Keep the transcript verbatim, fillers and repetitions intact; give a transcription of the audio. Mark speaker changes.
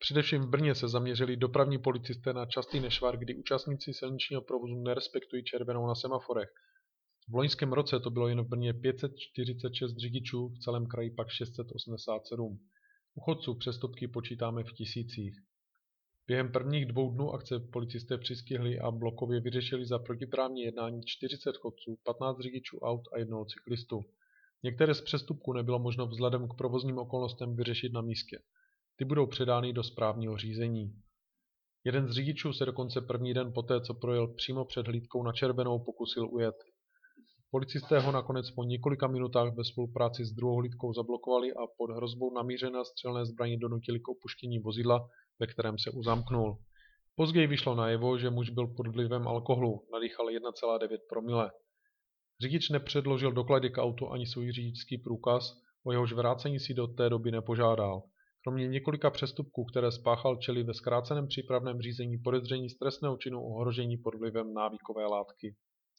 Speaker 1: Především v Brně se zaměřili dopravní policisté na častý nešvar, kdy účastníci silničního provozu nerespektují červenou na semaforech. V loňském roce to bylo jen v Brně pět set čtyřicet šest řidičů, v celém kraji pak šest set osmdesát sedm. U chodců přestupky počítáme v tisících. Během prvních dvou dnů akce policisté přistihli a blokově vyřešili za protiprávní jednání čtyřicet chodců, patnáct řidičů aut a jednoho cyklistu. Některé z přestupků nebylo možno vzhledem k provozním okolnostem vyřešit na místě. Ty budou předány do správního řízení. Jeden z řidičů se dokonce první den poté, co projel přímo před hlídkou na červenou, pokusil ujet. Policisté ho nakonec po několika minutách ve spolupráci s druhou hlídkou zablokovali a pod hrozbou namířené střelné zbraně donutili k opuštění vozidla, ve kterém se uzamknul. Později vyšlo najevo, že muž byl pod vlivem alkoholu, nadýchal jedna celá devět promile. Řidič nepředložil doklady k autu ani svůj řidičský průkaz, o jehož vrácení si do té doby nepožádal. Kromě několika přestupků, které spáchal, čelí ve zkráceném přípravném řízení podezření z trestného činu ohrožení pod vlivem návykové látky.